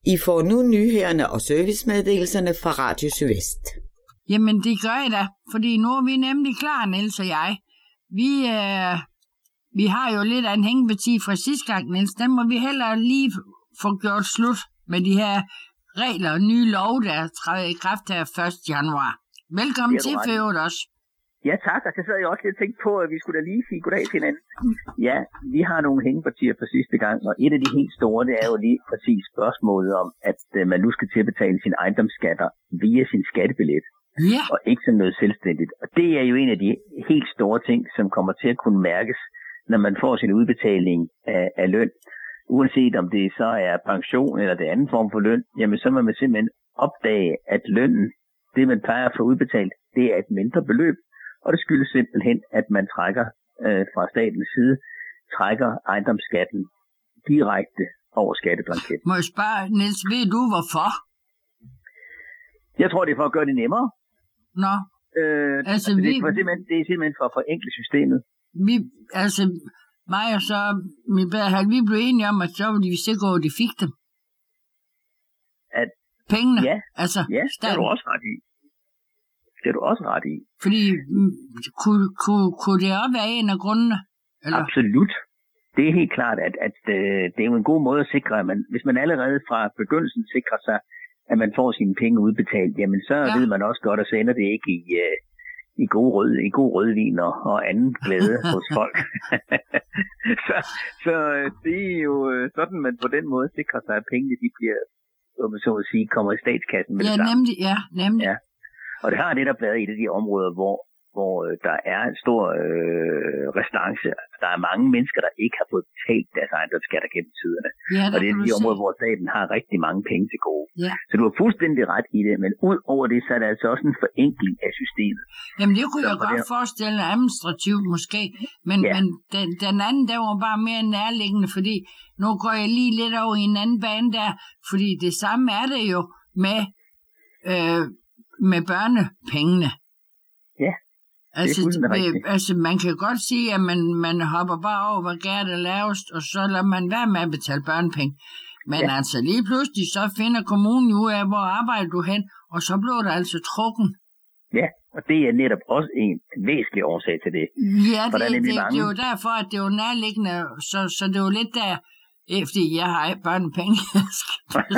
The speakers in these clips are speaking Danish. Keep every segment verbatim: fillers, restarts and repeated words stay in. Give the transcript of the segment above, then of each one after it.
I får nu nyhederne og servicemeddelelserne fra Radio Sydvest. Jamen, det gør jeg da, fordi nu er vi nemlig klar, Niels og jeg. Vi, øh, vi har jo lidt af en hængeparti fra sidste gang, Niels. Den må vi heller lige få gjort slut med de her regler og nye lov, der træder i kraft her første januar. Velkommen til, Føvet også. Ja, tak. Og så sad jeg også lidt og tænkte på, at vi skulle da lige sige goddag til hinanden. Ja, vi har nogle hængepartier fra sidste gang, og et af de helt store, det er jo lige præcis spørgsmålet om, at uh, man nu skal til at betale sine ejendomsskatter via sin skattebillet, ja. Og ikke som noget selvstændigt. Og det er jo en af de helt store ting, som kommer til at kunne mærkes, når man får sin udbetaling af, af løn. Uanset om det så er pension eller det anden form for løn, jamen så må man simpelthen opdage, at lønnen, det man plejer at få udbetalt, det er et mindre beløb. Og det skyldes simpelthen, at man trækker øh, fra statens side, trækker ejendomsskatten direkte over skatteblanketten. Må jeg spørge, Niels, ved du hvorfor? Jeg tror, det er for at gøre det nemmere. Nå. Øh, altså, altså vi... det, er simpelthen, det er simpelthen for at forenkle systemet. Vi, altså, mig og så, min bedre, vi blev enige om, at så ville vi sikre, at de fik dem. At, Pengene? Ja, altså, ja det er du også ret i. Det er du også ret i. Fordi, kunne, kunne, kunne det også være en af grundene? Eller? Absolut. Det er helt klart, at, at øh, det er jo en god måde at sikre, at man, hvis man allerede fra begyndelsen sikrer sig, at man får sine penge udbetalt, jamen så ja. ved man også godt, at så ender det ikke i, øh, i, god rød, i god rødvin og, og anden glæde hos folk. så, så det er jo sådan, man på den måde sikrer sig, at pengene de bliver, så at sige, kommer i statskassen med ja, det samme. Nemlig, ja, nemlig. Ja. Og det har netop været et af de områder, hvor, hvor øh, der er en stor øh, restance. Der er mange mennesker, der ikke har fået betalt deres ejendomsskatter gennem tiderne. Ja, og det er de områder, hvor staten har rigtig mange penge til gode. Ja. Så du har fuldstændig ret i det, men ud over det, så er der altså også en forenkling af systemet. Jamen det kunne så, jeg godt det... forestille administrativt måske, men, ja. men den, den anden, der var bare mere nærliggende, fordi nu går jeg lige lidt over i en anden bane der, fordi det samme er det jo med... Øh, med børnepengene. Ja, altså, det er fuldstændig rigtigt. Altså, man kan godt sige, at man, man hopper bare over, hvad gær det lavest, og så lader man være med at betale børnepenge. Men ja. altså, lige pludselig, så finder kommunen ud af, hvor arbejder du hen, og så bliver der altså trukken. Ja, og det er netop også en væsentlig årsag til det. Ja, det, det, det, det er jo derfor, at det er jo nærliggende, så, så det er jo lidt der... Fordi jeg har ikke børnepenge, jeg skal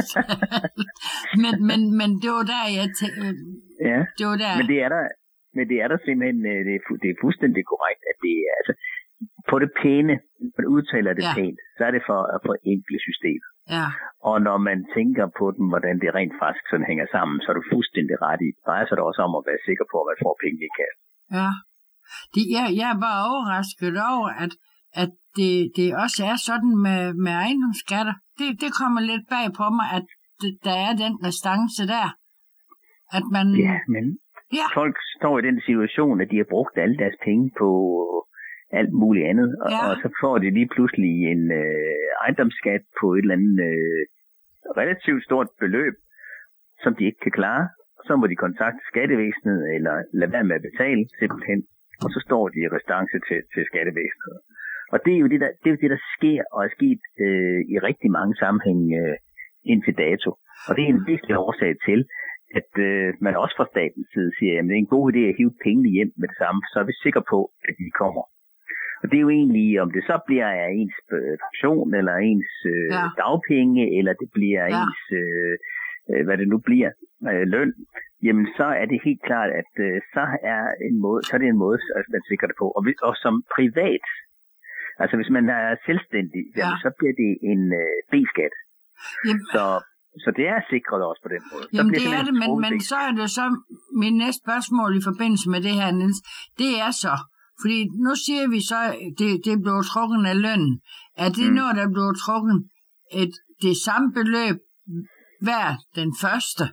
men, men, men det var der, jeg tænkte... Ja, det var der. Men, det er der, men det er der simpelthen... Det er, det er fuldstændig korrekt, at det er... Altså, på det pæne, når man udtaler det ja. pænt, så er det for at forenkle systemet. Ja. Og når man tænker på den, hvordan det rent faktisk sådan hænger sammen, så er du fuldstændig ret i. Det drejer sig da også om at være sikker på, at man får penge i kassen. Ja. Det, jeg, jeg er bare overrasket over, at at det, det også er sådan med, med ejendomsskatter. Det, det kommer lidt bag på mig, at det, der er den restance der. At man... Ja, men ja. folk står i den situation, at de har brugt alle deres penge på alt muligt andet, og, ja. og så får de lige pludselig en øh, ejendomsskat på et eller andet øh, relativt stort beløb, som de ikke kan klare. Så må de kontakte skattevæsenet, eller lade være med at betale simpelthen, og så står de i restance til, til skattevæsenet. Og det er jo det, der, det, er jo det, der sker og er sket øh, i rigtig mange sammenhænge øh, indtil dato. Og det er en vigtig årsag til, at øh, man også fra statens side siger, at det er en god idé at hive pengene hjem med det samme, så er vi sikre på, at de kommer. Og det er jo egentlig, om det så bliver af ens pension, eller ens øh, ja. dagpenge, eller det bliver ja. ens, øh, hvad det nu bliver, øh, løn, jamen så er det helt klart, at øh, så er en måde, så er det en måde, at man sikrer det på. Og, vi, og som privat, altså hvis man er selvstændig, ja. jamen, så bliver det en øh, B-skat. Jamen. Så, så det er sikret også på den måde. Jamen det er det, men, men så er det så min næste spørgsmål i forbindelse med det her, Niels. Det er så, fordi nu siger vi så, det, det blev trukket af lønnen. Er det mm. noget, der blev trukket et, det samme beløb hver den første?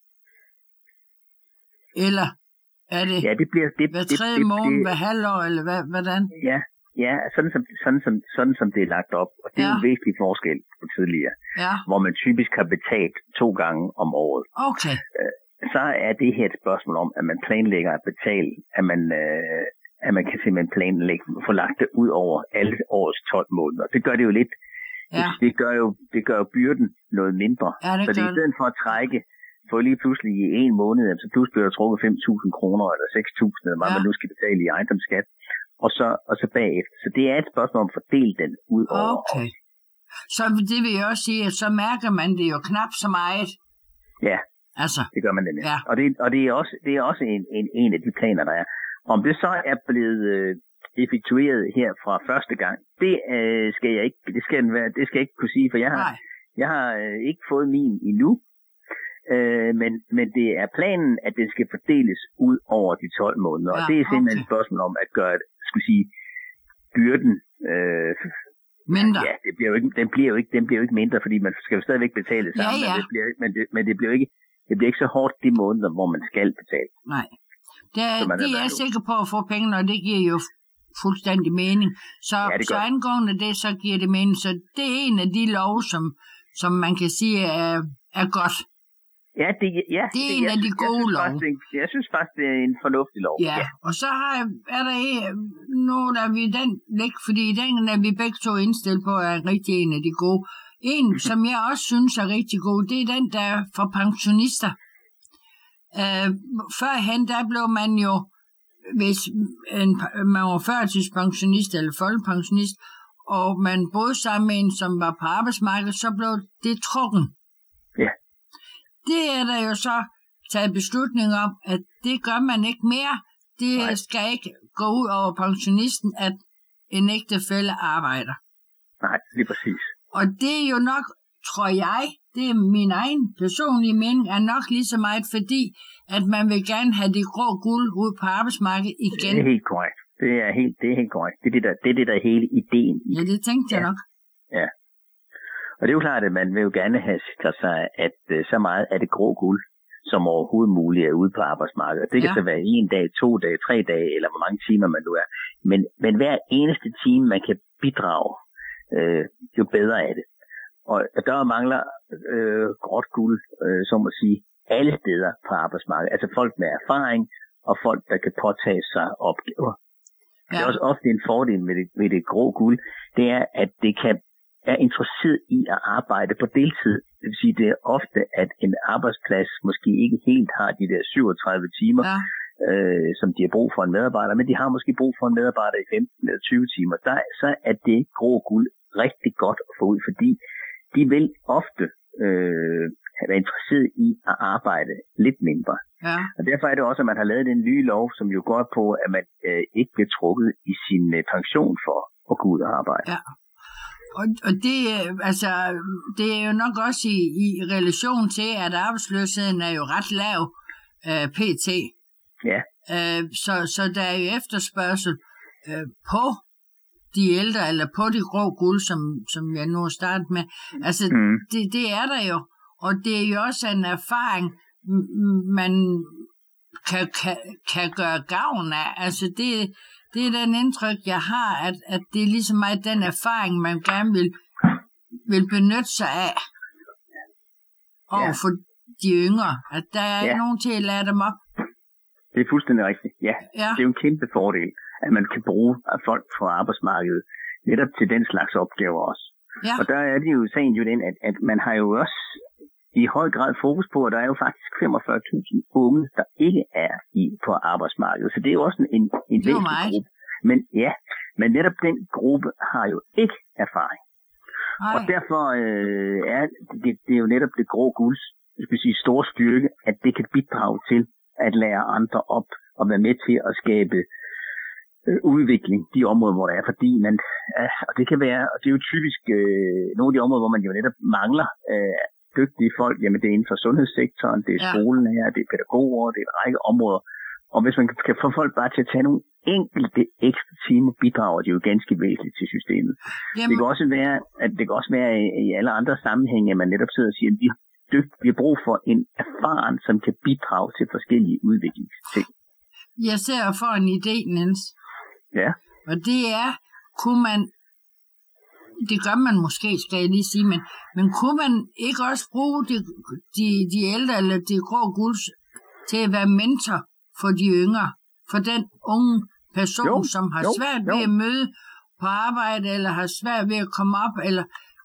Eller er det, ja, det bliver, det, hver tredje det, det, måned, det, hver halvår, eller hvad, hvordan? Ja, ja sådan, som, sådan, som, sådan som det er lagt op. Og det ja. er en væsentlig forskel på tidligere, ja. hvor man typisk har betalt to gange om året. Okay. Så er det her et spørgsmål om, at man planlægger at betale, at man, øh, at man kan simpelthen planlægge, få lagt det ud over alle årets tolv måneder. Det gør det jo lidt Ja. Det, det, gør jo, det gør jo byrden noget mindre. Ja, det så det er i stedet for at trække, for lige pludselig i en måned, så pludselig bliver der trukket fem tusind kroner, eller seks tusind, eller hvad ja. man nu skal betale i ejendomsskat, og så, og så bagefter. Så det er et spørgsmål om at fordele den ud over. Okay. Så det vil jeg også sige, at så mærker man det jo knap så meget. Ja, altså, det gør man nemlig. Ja. Og, det, og det er også, det er også en, en, en af de planer, der er. Om det så er blevet øh, effektueret her fra første gang, det øh, skal jeg ikke, det skal, være, det skal jeg ikke kunne sige, for jeg har, jeg har øh, ikke fået min endnu. Øh, men, men det er planen, at det skal fordeles ud over de tolv måneder. Ja, og det er simpelthen okay. et spørgsmål om at gøre, skulle sige, byrden øh, mindre. Ja, det bliver jo ikke, den, bliver jo ikke, den bliver jo ikke mindre, fordi man skal jo stadigvæk betale sammen. Ja, ja. Men, det bliver, men, det, men det bliver ikke, det bliver ikke så hårdt de måneder, hvor man skal betale. Nej. Det er, det er jeg sikker på at få penge, og det giver jo fuldstændig mening. Så, ja, så angående det, så giver det mening. Så det er en af de lov, som, som man kan sige er, er godt. Ja, det, ja, det er det, en jeg, af de gode lov. Jeg synes faktisk, det er en fornuftig lov. Ja, ja. Og så har, er der nu, der vi den læg, fordi den er vi begge to indstillet på, er rigtig en af de gode. En, som jeg også synes er rigtig god, det er den, der er for pensionister. Uh, førhen, der blev man jo, hvis en, man var førtidspensionist eller folkepensionist, og man boede sammen med en, som var på arbejdsmarkedet, så blev det trukken. Ja. Det er der jo så taget beslutning om, at det gør man ikke mere. Det Nej. skal ikke gå ud over pensionisten, at en ægtefælle arbejder. Nej, lige præcis. Og det er jo nok, tror jeg, det er min egen personlige mening, er nok lige så meget, fordi at man vil gerne have det grå guld ud på arbejdsmarkedet igen. Det er helt korrekt. Det er helt, det er helt korrekt. Det er det, der, det er det, der er hele ideen i. Ja, det tænkte jeg ja. nok. Ja. Og det er jo klart, at man vil jo gerne have sikret sig, at uh, så meget af det grå guld, som overhovedet muligt er ude på arbejdsmarkedet. Det kan ja. så være en dag, to dage, tre dage, eller hvor mange timer man nu er. Men, men hver eneste time, man kan bidrage, øh, jo bedre er det. Og der mangler øh, gråt guld, øh, som at sige, alle steder på arbejdsmarkedet. Altså folk med erfaring, og folk, der kan påtage sig opgaver. Ja. Det er også ofte en fordel med det, med det grå guld, det er, at det kan er interesseret i at arbejde på deltid. Det vil sige, det er ofte, at en arbejdsplads måske ikke helt har de der syvogtredive timer, ja. øh, som de har brug for en medarbejder, men de har måske brug for en medarbejder i femten eller tyve timer. Der, så er det grå guld rigtig godt at få ud, fordi de vil ofte øh, være interesseret i at arbejde lidt mindre. Ja. Og derfor er det også, at man har lavet den nye lov, som jo går på, at man øh, ikke bliver trukket i sin øh, pension for at gå ud og arbejde. Ja. Og, og det, altså, det er jo nok også i, i relation til, at arbejdsløsheden er jo ret lav øh, pt. Ja. Øh, så, så der er jo efterspørgsel øh, på de ældre, eller på det grå guld, som, som jeg nu har startet med. Altså, mm. det, det er der jo. Og det er jo også en erfaring, man kan, kan, kan gøre gavn af. Altså, det Det er den indtryk, jeg har, at, at det er ligesom meget den erfaring, man gerne vil, vil benytte sig af over for ja. de yngre. At der er ja. nogen til at lære dem op. Det er fuldstændig rigtigt, ja. ja. Det er jo en kæmpe fordel, at man kan bruge folk fra arbejdsmarkedet netop til den slags opgaver også. Ja. Og der er det jo sagen jo den, at, at man har jo også i høj grad fokus på, at der er jo faktisk femogfyrre tusind unge, der ikke er i på arbejdsmarkedet. Så det er jo også en, en, en væsentlig gruppe. Men ja, men netop den gruppe har jo ikke erfaring. Ej. Og derfor øh, er det, det er jo netop det grå gulds, jeg skal sige, store styrke, at det kan bidrage til at lære andre op og være med til at skabe øh, udvikling de områder, hvor der er. Fordi man, øh, og det kan være, og det er jo typisk øh, nogle af de områder, hvor man jo netop mangler øh, dygtige folk, jamen det er inden for sundhedssektoren, det er ja. skolen her, det er pædagoger, det er en række områder. Og hvis man kan få folk bare til at tage nogle enkelte ekstra timer, bidrager de jo ganske væsentligt til systemet. Jamen. Det kan også være, at det kan også være i alle andre sammenhænge, at man netop sidder og siger, at vi har, dygt, vi har brug for en erfaren, som kan bidrage til forskellige udviklingsting. Jeg ser for en idé, Niels. Ja. Og det er, kunne man det gør man måske, skal jeg lige sige, men, men kunne man ikke også bruge de, de, de ældre eller de grå gulds til at være mentor for de yngre, for den unge person, jo, som har jo, svært jo. ved at møde på arbejde, eller har svært ved at komme op, eller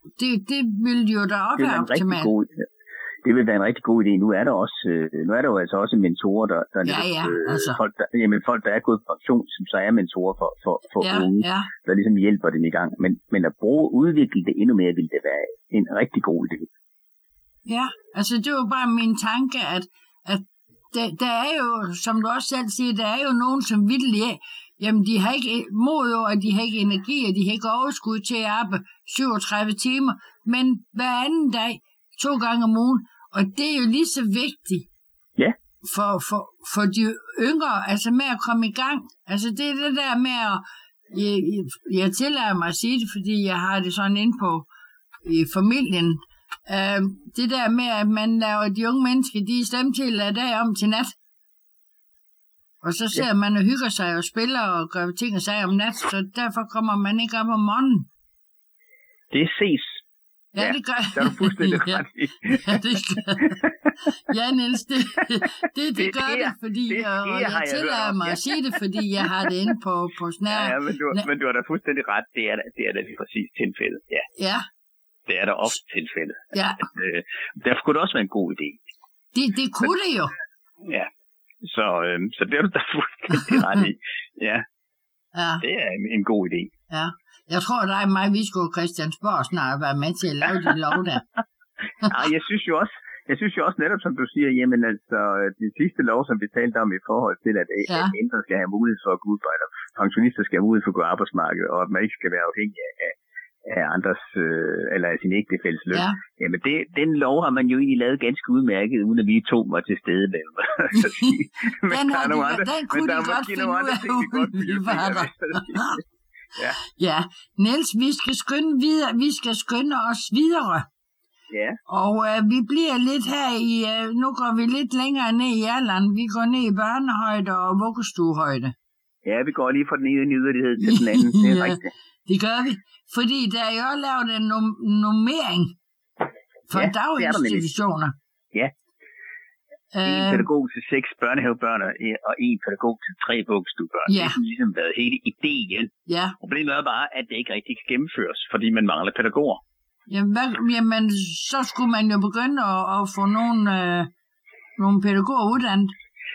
det, det vil jo da også være optimalt. Det vil være en rigtig god idé. Nu er der også, øh, nu er der jo altså også mentorer, der, der, ja, ja, øh, altså. folk, der, jamen, folk, der er gået på pension, som så er mentorer for, for, for ja, unge, ja. der ligesom hjælper dem i gang. Men, men at bruge udvikle det endnu mere, vil det være en rigtig god idé. Ja, altså det var bare min tanke, at, at der, der er jo, som du også selv siger, der er jo nogen, som virkelig, jamen de har ikke mod over, de har ikke energi, og de har ikke overskud til at arbejde syvogtredive timer, men hver anden dag, to gange om ugen, og det er jo lige så vigtigt ja. for, for, for de yngre, altså med at komme i gang. Altså det er det der med at, jeg, jeg tillader mig at sige det, fordi jeg har det sådan inde på i familien, uh, det der med, at man laver de unge mennesker, de er stemt til at dag om til nat. Og så sidder ja. man og hygger sig og spiller og gør ting og sager om nat, så derfor kommer man ikke op om morgenen. Det ses. Ja, ja, det gør det. Er du fuldstændig ja, ret i. ja, det gør Ja, Niels, det, det, det, det gør det, fordi det sker, og jeg, jeg tillader mig at sige det, fordi jeg har det inde på, på snær. Ja, ja men, du, men du har da fuldstændig ret. Det er, det er da lige præcis tilfældet. Ja. ja. Det er da ofte tilfældet. Ja. At, øh, derfor kunne det også være en god idé. Det, det kunne det jo. Ja. Så, øh, så det er du da fuldstændig ret i. Ja. Ja. Det er en, en god idé. Ja. Jeg tror, dig og mig, vi skulle Christiansborg snart være med til at lave de lov der. Ja, jeg synes jo også, jeg synes jo også netop, som du siger, jamen altså, de sidste lov, som vi talte om i forhold til, at, ja. at ældre skal have mulighed for at gå ud på, eller pensionister skal have mulighed for at gå på arbejdsmarkedet, og at man ikke skal være afhængig af, af andres, øh, eller af sin ægtefælles løn. Ja. Jamen det, den lov har man jo egentlig lavet ganske udmærket, uden at vi to var til stede med. men den der er nogle de, andre, den kunne men de godt finde ud af, uden vi var der. Ja. ja, Niels, vi skal skynde videre, vi skal skynde os videre. Ja. Og øh, vi bliver lidt her i, øh, nu går vi lidt længere ned i alderen. Vi går ned i børnehøjde og vuggestuehøjde. Ja, vi går lige fra den ene yderlighed til den anden. Det er ja, rigtigt. Det gør vi, fordi der er jo lavet en nom- nummering for ja, daginstitutioner. Ja. En øh, pædagog til seks børnehavebørn og en pædagog til tre vuggestuebørn. Ja. Det har ligesom været hele ideen. Ja. Problemet er bare, at det ikke rigtig kan gennemføres, fordi man mangler pædagoger. Jamen, hvad, jamen så skulle man jo begynde at, at få nogle, øh, nogle pædagoger uddannet.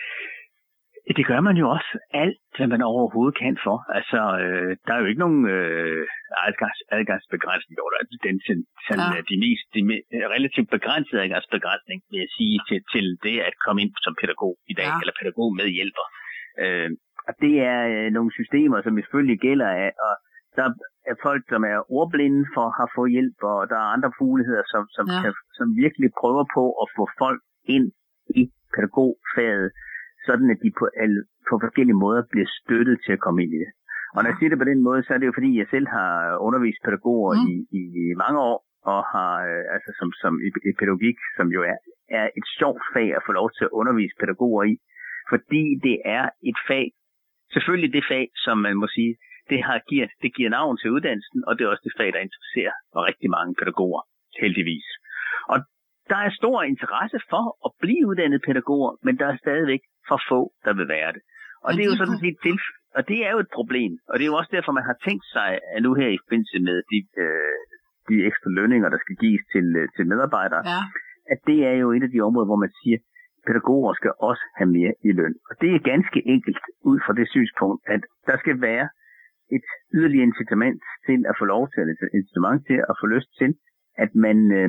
Det gør man jo også alt, hvad man overhovedet kan for. Altså, øh, der er jo ikke nogen øh, adgangs, adgangsbegrænsning, der er den til, til ja. de mest de me, relativt begrænsede adgangsbegrænsning, vil jeg sige, til, til det at komme ind som pædagog i dag, ja. eller pædagog medhjælper. Øh, og det er øh, nogle systemer, som selvfølgelig gælder af, og der er folk, som er ordblinde for at få hjælp, og der er andre muligheder, som, som, ja. kan, som virkelig prøver på at få folk ind i pædagogfaget, sådan at de på, alle, på forskellige måder bliver støttet til at komme ind i det. Og når jeg siger det på den måde, så er det jo fordi, jeg selv har undervist pædagoger mm. i, i, i mange år, og har øh, altså som, som i, i pædagogik, som jo er, er et sjovt fag at få lov til at undervise pædagoger i, fordi det er et fag, selvfølgelig det fag, som man må sige, det, har, giver, det giver navn til uddannelsen, og det er også det fag, der interesserer rigtig mange pædagoger, heldigvis. Og der er stor interesse for at blive uddannet pædagoger, men der er stadigvæk for få, der vil være det. Og det er jo sådan set til, og det er jo et problem. Og det er jo også derfor, man har tænkt sig, at nu her i forbindelse med de, øh, de ekstra lønninger, der skal gives til, til medarbejdere, ja. at det er jo et af de områder, hvor man siger, at pædagoger skal også have mere i løn. Og det er ganske enkelt ud fra det synspunkt, at der skal være et yderligere incitament til at få lov til, et incitament til at få lyst til, at man øh,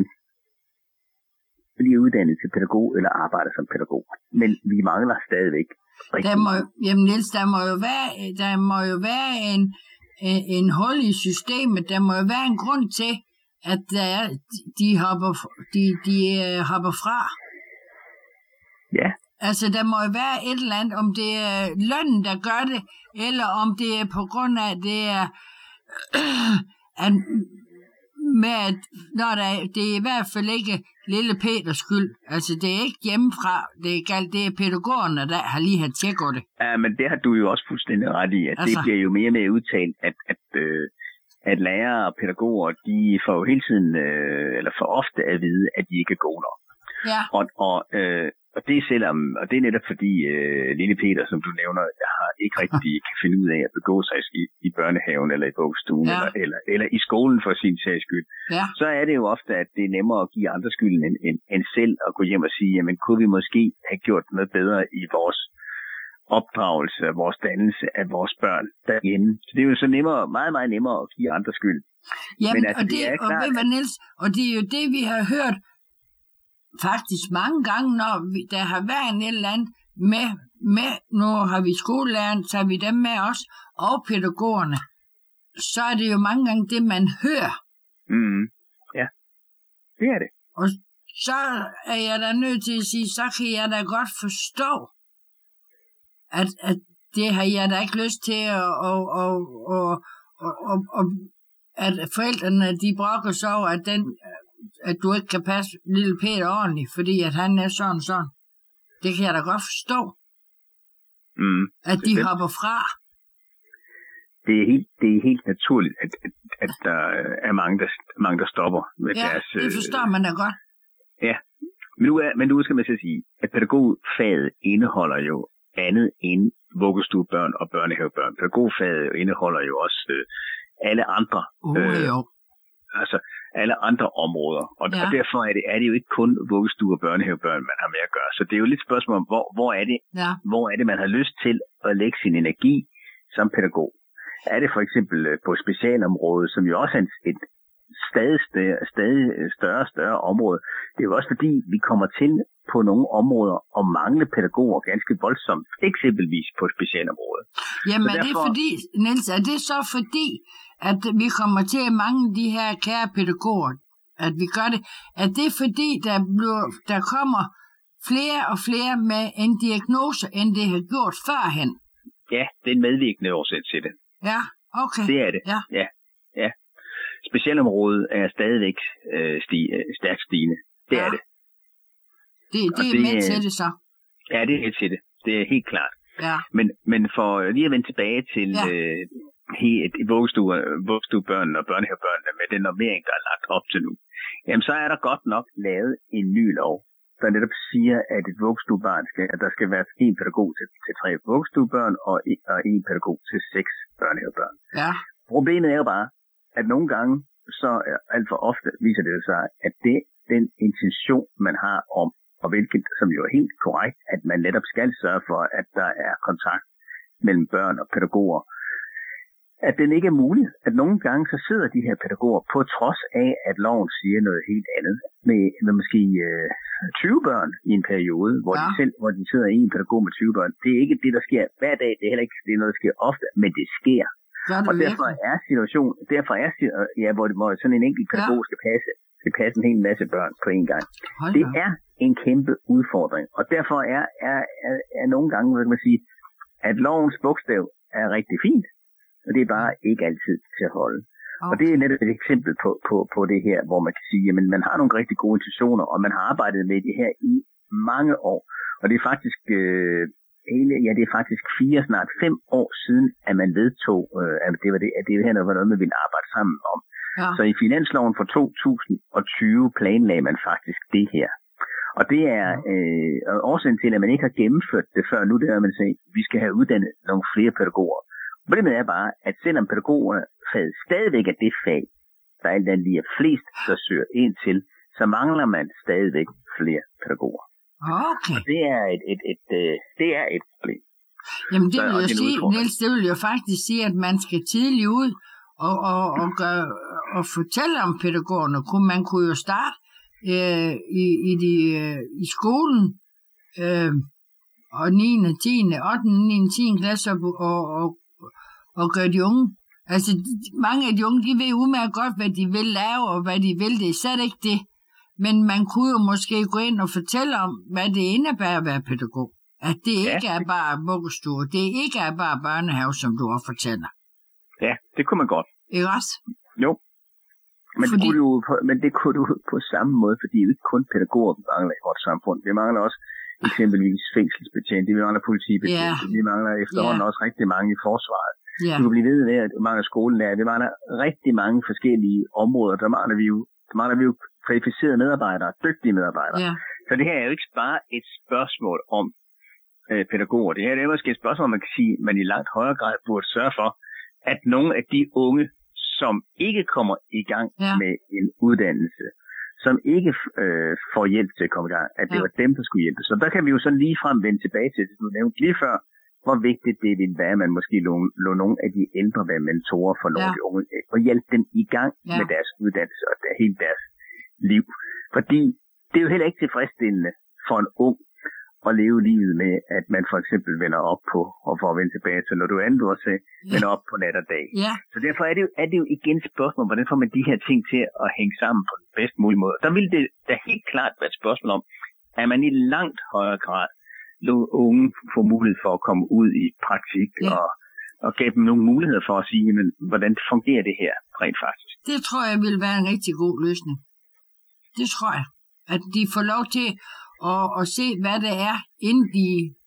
bliver uddannet til pædagog eller arbejder som pædagog. Men vi mangler stadigvæk rigtig der må, jamen Niels, der må jo være, der må jo være en, en, en hul i systemet. Der må jo være en grund til, at der er, de, hopper, de, de uh, hopper fra. Ja. Altså, der må jo være et eller andet, om det er lønnen, der gør det, eller om det er på grund af, det er øh, at, med, at når der, det er i hvert fald ikke lille Peters skyld. Altså, det er ikke hjemmefra, det er galt, det er pædagogerne, der har lige har tjekket det. Ja, men det har du jo også fuldstændig ret i, at altså, det bliver jo mere og mere udtalt, at, at, øh, at lærere og pædagoger, de får jo hele tiden, øh, eller for ofte at vide, at de ikke er gode nok. Ja. Og, og, øh, og det er selvom, og det er netop fordi øh, lille Peter, som du nævner, har ikke rigtig kan finde ud af at begå sig i, i børnehaven eller i vuggestuen ja. eller, eller, eller i skolen for sin sags skyld. Ja. Så er det jo ofte, at det er nemmere at give andre skylden end, end, end selv at gå hjem og sige, jamen kunne vi måske have gjort noget bedre i vores opdragelse af vores dannelse af vores børn derhjemme. Så det er jo så nemmere, meget, meget nemmere at give andre skyld. Jamen, Men altså, og, det, det er klart, og ved hvad, Niels, og det er jo det, vi har hørt faktisk mange gange, når vi, der har været en eller anden med, med, nu har vi skolelæreren, så har vi dem med os, og pædagogerne, så er det jo mange gange det, man hører. Mm, ja, det er det. Og så er jeg da nødt til at sige, så kan jeg da godt forstå, at, at det har jeg da ikke lyst til, og, og, og, og, og, og, og at forældrene, de brokker sig over, at, den, at du ikke kan passe lille Peter ordentligt, fordi at han er sådan sådan. Det kan jeg da godt forstå. Mm, at de det, hopper fra. Det er helt, det er helt naturligt, at, at, at der er mange, der, mange, der stopper med ja, deres... Ja, det forstår man da godt. Ja, men nu, er, men nu skal man så sige, at pædagogfaget indeholder jo andet end vuggestuebørn og børnehavebørn. Pædagogfaget indeholder jo også øh, alle andre, uh, øh, jo. altså alle andre områder. Og, ja. og derfor er det, er det jo ikke kun vuggestue- og børnehavebørn, man har med at gøre. Så det er jo lidt et spørgsmål om, hvor, hvor, er det, ja. hvor er det, man har lyst til at lægge sin energi som pædagog. Er det for eksempel på specialområdet, som jo også er et stadig større, stadig større og større område. Det er jo også fordi, vi kommer til på nogle områder at mangle pædagoger ganske voldsomt, eksempelvis på specialområdet. Jamen så er derfor... det fordi, Niels, er det så fordi, at vi kommer til at mangle de her kære pædagoger, at vi gør det? Er det fordi, der, bliver, der kommer flere og flere med en diagnose, end det har gjort førhen? Ja, det er en medvirkende årsag til det. Ja, okay. Det er det, ja. ja. ja. Specialområdet er stadigvæk øh, stig, øh, stærkt stigende. Det ja. er det. Det, det er det, med til det så? Ja, det er med til det. Det er helt klart. Ja. Men, men for lige at vende tilbage til ja. øh, helt, vuggestue, vuggestuebørnene og børnehavebørnene med den normering, der er lagt op til nu, jamen så er der godt nok lavet en ny lov, der netop siger, at et vuggestuebarn skal, at der skal være en pædagog til, til tre vuggestuebørn og en, og en pædagog til seks børnehavebørn. Ja. Problemet er jo bare, at nogle gange, så alt for ofte viser det sig, at det den intention, man har om, og hvilket, som jo er helt korrekt, at man netop skal sørge for, at der er kontakt mellem børn og pædagoger, at den ikke er mulig. At nogle gange, så sidder de her pædagoger, på trods af, at loven siger noget helt andet, med, med måske øh, tyve børn i en periode, hvor, ja. de selv, hvor de sidder en pædagog med tyve børn. Det er ikke det, der sker hver dag, det er heller ikke det, er noget, der sker ofte, men det sker. Og derfor er situationen, derfor er ja, hvor, hvor sådan en enkelt pædagog ja. skal passe, skal passe en hel masse børn på en gang. Hold det er en kæmpe udfordring, og derfor er, er, er, er nogle gange, hvad kan man sige, at lovens bogstav er rigtig fint, og det er bare ikke altid til at holde. Okay. Og det er netop et eksempel på, på, på det her, hvor man kan sige, at man har nogle rigtig gode intentioner, og man har arbejdet med det her i mange år, og det er faktisk... Øh, Hele, ja, det er faktisk fire, snart fem år siden, at man vedtog, øh, at det var det, at det her var noget, man ville arbejde sammen om. Ja. Så i finansloven for to tusind og tyve planlagde man faktisk det her. Og det er øh, årsagen til, at man ikke har gennemført det før nu, det er, at man siger, at vi skal have uddannet nogle flere pædagoger. Problemet er bare, at selvom pædagogerne faget stadigvæk er det fag, der alt andet lige er flest, der søger ind til, så mangler man stadigvæk flere pædagoger. Okay. Og det er et, et, et, et, det er et problem. Jamen det vil jo sige, Niels, det vil jo faktisk sige, at man skal tidligt ud og, og, og, gøre, og fortælle om pædagogerne. Man kunne jo starte øh, i, i, de, øh, i skolen øh, og niende, tiende, ottende, niende, tiende klasse og, og, og, og gøre de unge. Altså mange af de unge, de ved udmærket godt, hvad de vil lave og hvad de vil. Det er slet ikke det. Men man kunne jo måske gå ind og fortælle om, hvad det indebærer at være pædagog. At det ja. ikke er bare vuggestue, det ikke er bare børnehave, som du også fortæller. Ja, det kunne man godt. Ikke også? Jo. Men, fordi... det kunne du, men det kunne du på samme måde, fordi det er ikke kun pædagoger, vi mangler i vores samfund. Vi mangler også eksempelvis fængselsbetjente, vi mangler politibetjente, ja. vi mangler efterhånden ja. også rigtig mange i forsvaret. Ja. Du kan blive ved med, at vi mangler skolelærer, vi mangler rigtig mange forskellige områder, der mangler vi jo, der mangler vi jo kvalificerede medarbejdere, dygtige medarbejdere. Ja. Så Så det her er jo ikke bare et spørgsmål om øh, pædagoger. Det her det er måske et spørgsmål, man kan sige, at man i langt højere grad burde sørge for, at nogle af de unge, som ikke kommer i gang ja. med en uddannelse, som ikke øh, får hjælp til at komme i gang, at det ja. var dem, der skulle hjælpe. Så der kan vi jo så lige frem vende tilbage til det, du nævnte lige før, hvor vigtigt det ville være, at man måske lå, lå nogle af de ældre være mentorer for nogle ja. af de unge, og hjælpe dem i gang ja. med deres uddannelse og der, hele deres liv. Fordi det er jo heller ikke tilfredsstillende for en ung at leve livet med, at man for eksempel vender op på, og for at vende tilbage til, når du er andet til, ja. vender op på nat og dag. Ja. Så derfor er det, jo, er det jo igen et spørgsmål, hvordan får man de her ting til at hænge sammen på den bedst mulige måde. Der vil det da helt klart være et spørgsmål om, at man i langt højere grad lade unge få mulighed for at komme ud i praktik ja. og, og gav dem nogle muligheder for at sige, men, hvordan fungerer det her rent faktisk. Det tror jeg vil være en rigtig god løsning. Det tror jeg. At de får lov til at, at se, hvad det er, inden de...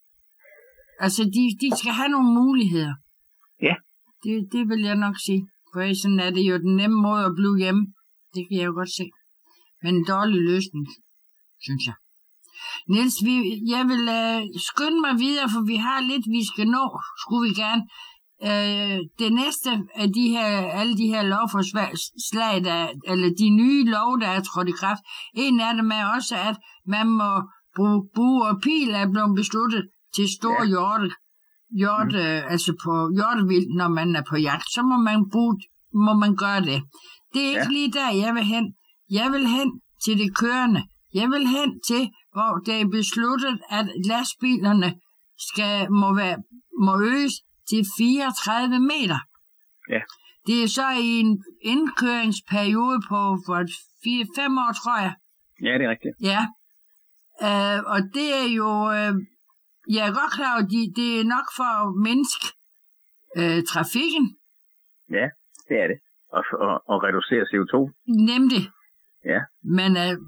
Altså, de, de skal have nogle muligheder. Ja. Det, det vil jeg nok sige. For sådan er det jo den nemme måde at blive hjemme. Det kan jeg jo godt se. Men en dårlig løsning, synes jeg. Niels, vi, jeg vil uh, skynde mig videre, for vi har lidt, vi skal nå, skulle vi gerne. Uh, det næste af de her, alle de her lovforslag, der, eller de nye lov, der er trådt i kraft, en af dem er også, at man må bruge bue og pil, er blevet besluttet til store ja. hjorte, hjorte mm. altså på hjortevildt, når man er på jagt. Så må man, bruge, må man gøre det. Det er ikke ja. lige der, jeg vil hen. Jeg vil hen til det kørende. Jeg vil hen til, hvor det er besluttet, at lastbilerne skal, må, være, må øges til fireogtredive meter. Ja. Det er så i en indkøringsperiode på for fire fem år, tror jeg. Ja, det er rigtigt. Ja. Uh, og det er jo, uh, jeg er godt klar over, at de, det er nok for at mindske uh, trafikken. Ja, det er det. Og, og, og reducere C O to. Nemlig. Ja. Men uh,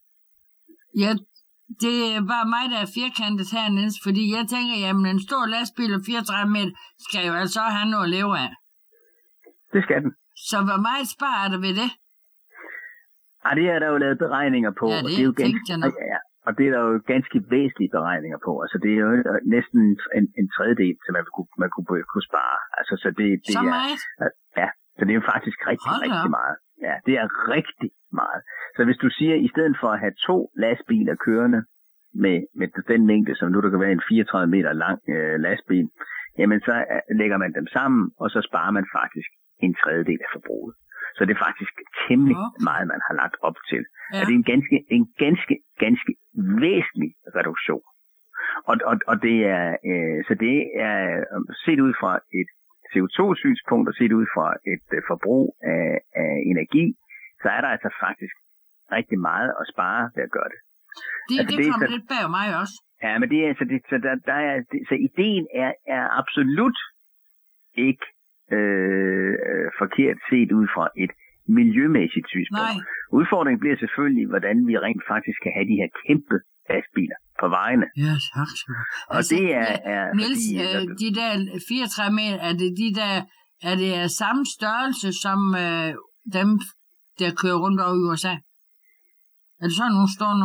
ja, det er bare mig, der er firkantet her, Niels, fordi jeg tænker, jamen en stor lastbil og fireogtredive meter skal jo altså have noget at leve af. Det skal den. Så hvor meget sparer der ved det? Ah, det er der jo lavet beregninger på. Ja, det, og det er jo ganske, jeg nok. Ja, og det er der jo ganske væsentlige beregninger på. Altså det er jo næsten en, en tredjedel, som man kunne, man kunne, kunne spare. Altså, så det, det så er, meget? Ja, så det er jo faktisk rigtig, Hold rigtig op. meget. Ja, det er rigtig meget. Så hvis du siger, at i stedet for at have to lastbiler kørende med, med den mængde, som nu der kan være en fireogtredive meter lang øh, lastbil, jamen så øh, lægger man dem sammen, og så sparer man faktisk en tredjedel af forbruget. Så det er faktisk temmelig okay. meget, man har lagt op til. Ja. Og det er en ganske, en ganske, ganske væsentlig reduktion. Og, og, og det er, øh, så det er set ud fra et C O to synspunkt og set ud fra et øh, forbrug af, af energi, så er der altså faktisk rigtig meget at spare ved at gøre det. Det, altså, det, det kommer så, lidt bag mig også. Ja, men det er, så, det, så, der, der er, det, så ideen er, er absolut ikke øh, forkert set ud fra et miljømæssigt synspunkt. Nej. Udfordringen bliver selvfølgelig, hvordan vi rent faktisk kan have de her kæmpe lastbiler på vejene. Ja, tak skal du. Og altså, det er... er Niels, fordi, øh, de der fireogtredive meter, er det de der, er det af samme størrelse som øh, dem, der kører rundt over i U S A? Er det sådan, nogen står nu?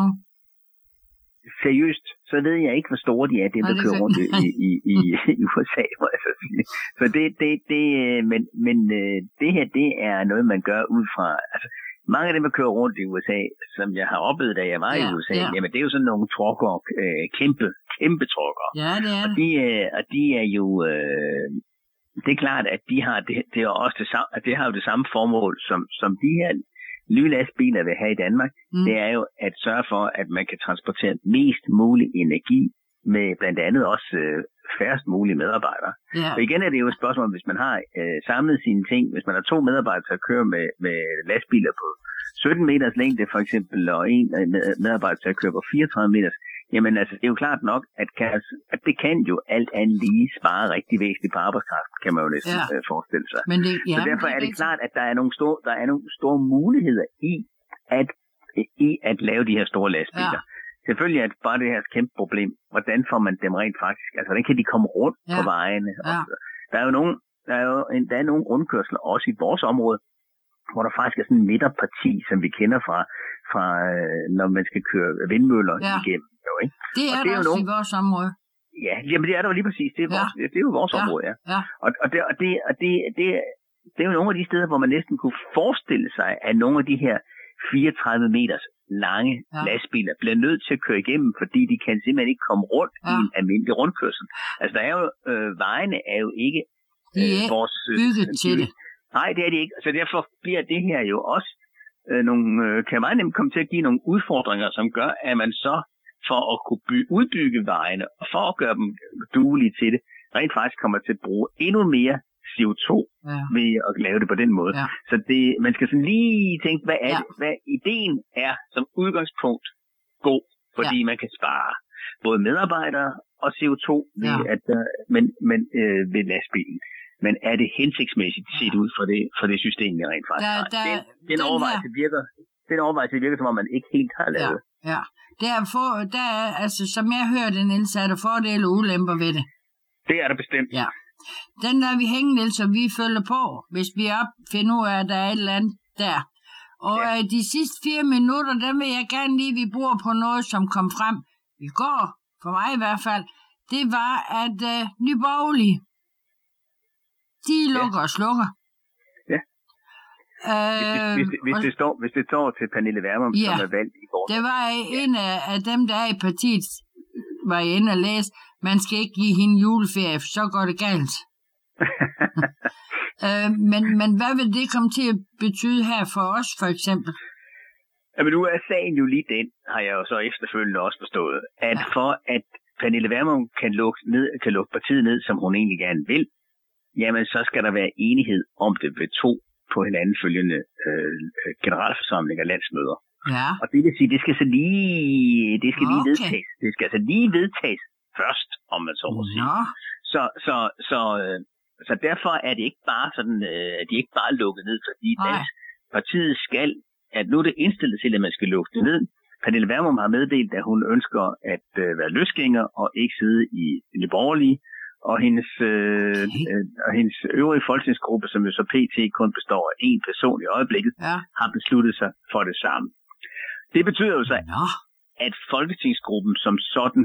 Seriøst, så ved jeg ikke, hvor store de er, dem, der det kører rundt i, i, i, i U S A, må jeg så sige. Så det, det, det, men, men det her, det er noget, man gør ud fra, altså, mange af dem, der kører rundt i U S A, som jeg har oplevet, da jeg var ja, i U S A, ja. Jamen, det er jo sådan nogle trucker, øh, kæmpe, kæmpe trucker. Ja, det er det. Og de, øh, og de er jo, øh, det er klart, at de har det, det er også det samme, at det har jo det samme formål, som, som de her nye lastbiler vil have i Danmark, mm. det er jo at sørge for, at man kan transportere mest mulig energi med blandt andet også øh, færrest mulige medarbejdere. Yeah. Så igen er det jo et spørgsmål, hvis man har øh, samlet sine ting, hvis man har to medarbejdere, der kører med, med lastbiler på sytten meters længde for eksempel, og en medarbejder, der kører på fireogtredive meters, jamen altså, det er jo klart nok, at, kan, at det kan jo alt andet lige spare rigtig væsentligt på arbejdskraft, kan man jo næsten ja. øh, forestille sig. Men det, ja, så derfor er det klart, at der er nogle store, der er nogle store muligheder i at, i at lave de her store lastbiler. Ja. Selvfølgelig er det bare det her kæmpe problem. Hvordan får man dem rent faktisk? Altså, hvordan kan de komme rundt ja. på vejene? Ja. Der er jo nogle, der er jo en, der er nogle rundkørsler, også i vores område, hvor der faktisk er sådan en midterparti, som vi kender fra, fra øh, når man skal køre vindmøller ja. igennem. Jo, ikke? Det er, det er også nogen... i vores område. Ja, jamen det er der jo lige præcis. Det er, ja. vores, det er jo vores ja. område, ja. ja. Og, og, det, og, det, og det, det, det er jo nogle af de steder, hvor man næsten kunne forestille sig, at nogle af de her fireogtredive meters lange ja. lastbiler bliver nødt til at køre igennem, fordi de kan simpelthen ikke komme rundt ja. i en almindelig rundkørsel. Altså der er jo, øh, vejene er jo ikke de er øh, vores... bygget øh, til det. Nej, det er det ikke. Så derfor bliver det her jo også øh, nogle, øh, kan meget nemt komme til at give nogle udfordringer, som gør, at man så for at kunne by, udbygge vejene, og for at gøre dem duelige til det, rent faktisk kommer til at bruge endnu mere C O to ja. ved at lave det på den måde. Ja. Så det, man skal sådan lige tænke, hvad, er ja. det, hvad ideen er som udgangspunkt god, fordi ja. man kan spare både medarbejdere og C O to ved, ja. at, uh, men, men, øh, ved lastbilen. Men er det hensigtsmæssigt set ud for det, for det system, vi rent faktisk har? Den, den, den, overvejelse virker, den overvejelse virker, som om man ikke helt har lavet. Ja, ja. Der er, for, der er altså, som jeg hørte, Niels, er der fordele og ulemper ved det. Det er der bestemt. Ja. Den der vi hænger, Niels, og vi følger på, hvis vi op finder ud af, at der er et eller andet der. Og ja. de sidste fire minutter, dem vil jeg gerne lige, vi bruger på noget, som kom frem i går, for mig i hvert fald. Det var, at uh, Nye Borgerlige, de lukker ja. og slukker. Ja. Øh, hvis, det, hvis, det, hvis, det står, hvis det står til Pernille Vermund, ja. som er valgt i går. Det var en af, af dem, der er i partiet, var jeg inde og læse, man skal ikke give hende juleferie, for så går det galt. øh, men, men hvad vil det komme til at betyde her for os, for eksempel? Jamen nu er sagen jo lige den, har jeg jo så efterfølgende også forstået, at ja. for at Pernille Vermund kan lukke, ned, kan lukke partiet ned, som hun egentlig gerne vil, jamen så skal der være enighed om det ved to på hinanden følgende øh, generalforsamling og landsmøder. Ja. Og det vil sige, det skal så lige, det skal okay. lige vedtages. Det skal altså lige vedtages først, om man så må sige. Ja. Så, så, så, øh, så derfor er det ikke bare sådan, øh, at de ikke bare lukket ned, fordi partiet skal, at nu er det indstillet til, at man skal lukke det ned. Pernille Vermund har meddelt, at hun ønsker at øh, være løsgænger og ikke sidde i Nye Borgerlige. Og hendes, øh, øh, og hendes øvrige folketingsgruppe, som jo så P T kun består af én person i øjeblikket, ja. har besluttet sig for det samme. Det betyder jo så, ja. at folketingsgruppen som sådan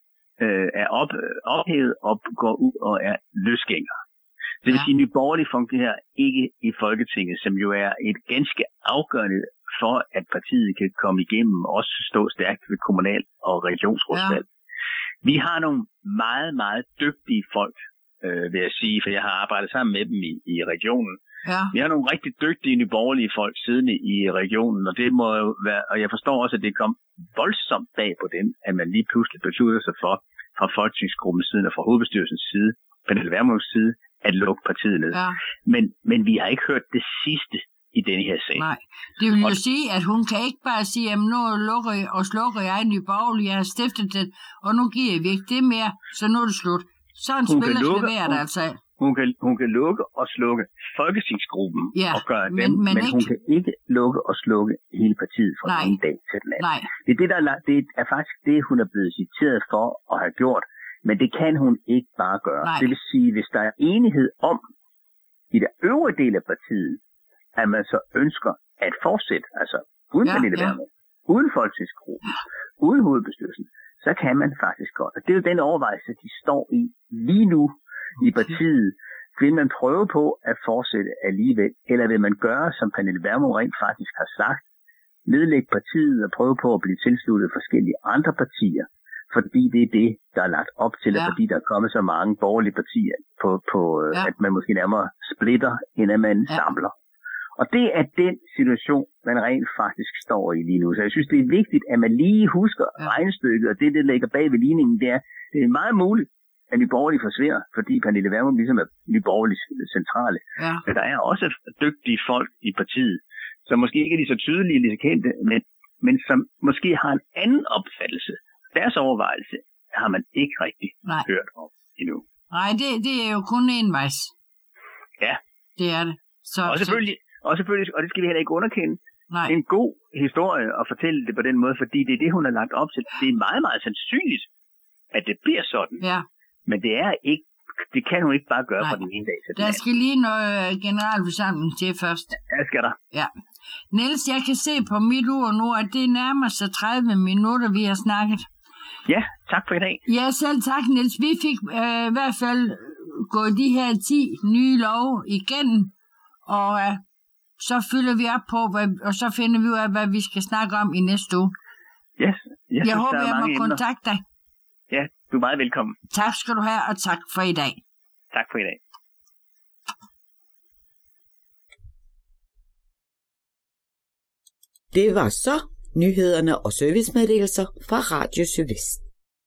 øh, er op, ophævet og går ud og er løsgænger. Det vil ja. sige, at Nye Borgerlige fungerer ikke i Folketinget, som jo er et ganske afgørende for, at partiet kan komme igennem og også stå stærkt ved kommunal- og regionsrådsvalg. Ja. Vi har nogle meget, meget dygtige folk, øh, vil jeg sige, for jeg har arbejdet sammen med dem i, i regionen. Ja. Vi har nogle rigtig dygtige nyborgerlige folk siddende i regionen, og det må jo være, og jeg forstår også, at det kom voldsomt bag på dem, at man lige pludselig beslutter sig for, fra folketingsgruppens side og fra hovedbestyrelsens side, Pernille Vermunds side, at lukke partiet ned. Ja. Men, men vi har ikke hørt det sidste i denne her sag. Nej, det vil jo og... sige, at hun kan ikke bare sige, at nu lukker og slukker jeg Nye Borgerlige, jeg har stiftet det, og nu giver vi ikke det mere, så nu er det slut. Så en hun spiller leverer det altså. Hun kan, hun kan lukke og slukke folketingsgruppen ja, og gøre men, dem, men, men ikke... hun kan ikke lukke og slukke hele partiet fra den ene dag til den anden. Nej. Det er, det, der er, det er faktisk det, hun er blevet citeret for at have gjort, men det kan hun ikke bare gøre. Nej. Det vil sige, hvis der er enighed om i det øvrige del af partiet, at man så ønsker at fortsætte, altså uden ja, Pernille ja. Vermund, uden folketingsgruppen, ja. uden hovedbestyrelsen, så kan man faktisk godt. Og det er jo den overvejelse, de står i lige nu i partiet. Vil man prøve på at fortsætte alligevel, eller vil man gøre, som Pernille Vermund rent faktisk har sagt, nedlægge partiet og prøve på at blive tilsluttet forskellige andre partier, fordi det er det, der er lagt op til, ja. fordi der er kommet så mange borgerlige partier på, på ja. at man måske nærmere splitter, end at man ja. samler. Og det er den situation, man rent faktisk står i lige nu. Så jeg synes, det er vigtigt, at man lige husker ja. regnestykket, og det, der ligger bag ved ligningen, det er, det er meget muligt, at Nye Borgerlige forsvinder, fordi Pernille Vermund ligesom er Nye Borgerlige centrale. Ja. Men der er også dygtige folk i partiet, som måske ikke er lige så tydelige, lige så kendte, men, men som måske har en anden opfattelse. Deres overvejelse har man ikke rigtig Nej. hørt om endnu. Nej, det, det er jo kun envejs. Ja. Det er det. Så, og selvfølgelig, og selvfølgelig, og det skal vi heller ikke underkende, Nej. en god historie at fortælle det på den måde, fordi det er det, hun har lagt op til. Det er meget, meget sandsynligt, at det bliver sådan. Ja. Men det er ikke det kan hun ikke bare gøre Nej. fra den ene dag til den Der anden. skal lige noget generalforsamling til først. Ja, skal der. Ja. Niels, jeg kan se på mit ur nu, at det nærmer sig tredive minutter, vi har snakket. Ja, tak for i dag. Ja, selv tak, Niels. Vi fik øh, i hvert fald gået de her ti nye love igennem, og øh, så fylder vi op på, hvad, og så finder vi ud af, hvad vi skal snakke om i næste uge. Yes, jeg, Jeg synes, håber, der er jeg må mange emner. kontakte dig. Ja, du er meget velkommen. Tak skal du have, og tak for i dag. Tak for i dag. Det var så nyhederne og servicemeddelelser fra Radio Sydvest.